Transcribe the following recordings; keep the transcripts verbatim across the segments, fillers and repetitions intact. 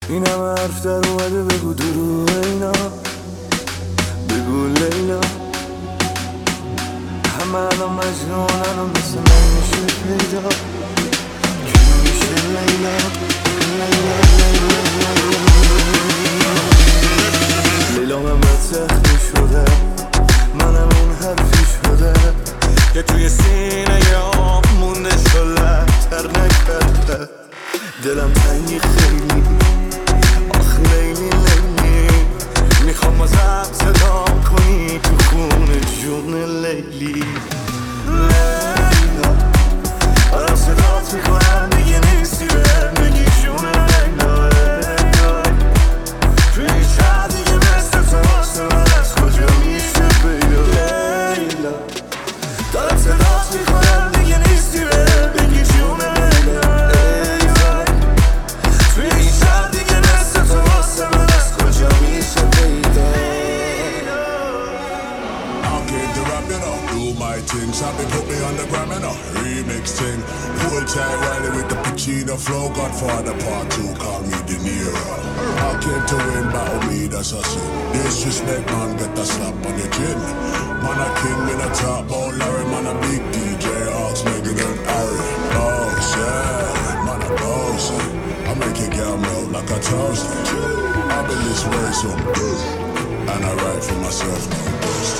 این همه حرف در اومده بگو دروغ اینا، بگو لیلا. همه الان مجنونن و مثل من میشه پیدا. کی میشه لیلا؟ لیلا لیلا من بد زخمی شده، منم اون حرفی شده که توی سینه یا مونده شله تر نکرده. دلم تنگی خیلی، آخ لیلی لیلی، میخوام بازم صدا کنی تو خونه جون لیلی. لیلا آرام صدات میکنم دیگه نیستی بهم بگی جون لیلا. لیلا توی شهر دیگه مثل تو واسه من از کجا میشه پیدا. لیلا دارم صدات میکنم دیگه نیستی بهم بگی جون لیلا. Sabi put me on the gram and a remix thing. Full time Riley with the Pacino flow. Godfather part two, call me De Niro. I came to win, battle me, that's a sin. Disrespect, man, get a slap on your chin. Man, a king in a top, oh Larry, man, a big D J, Ox, Megan and Harry. Oh, yeah, man, a boss. I make your girl melt like a toast. I've been this way so good, and I write for myself, no boast.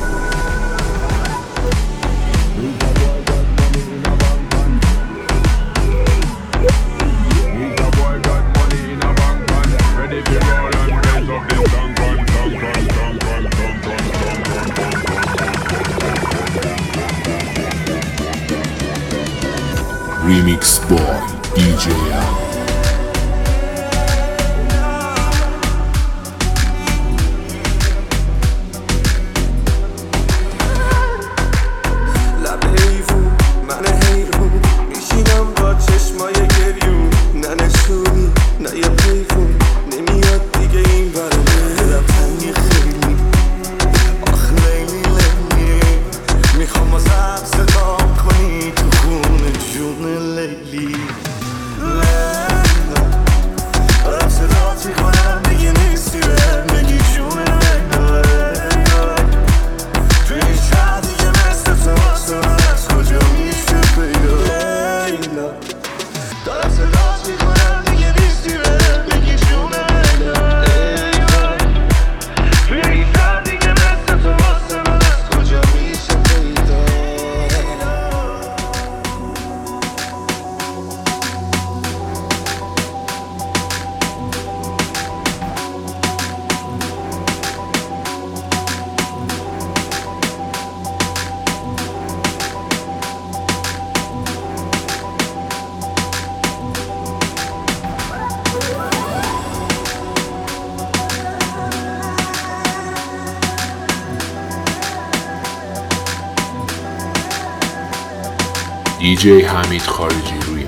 Remix boy دی جی دی جی حمید خارجی روی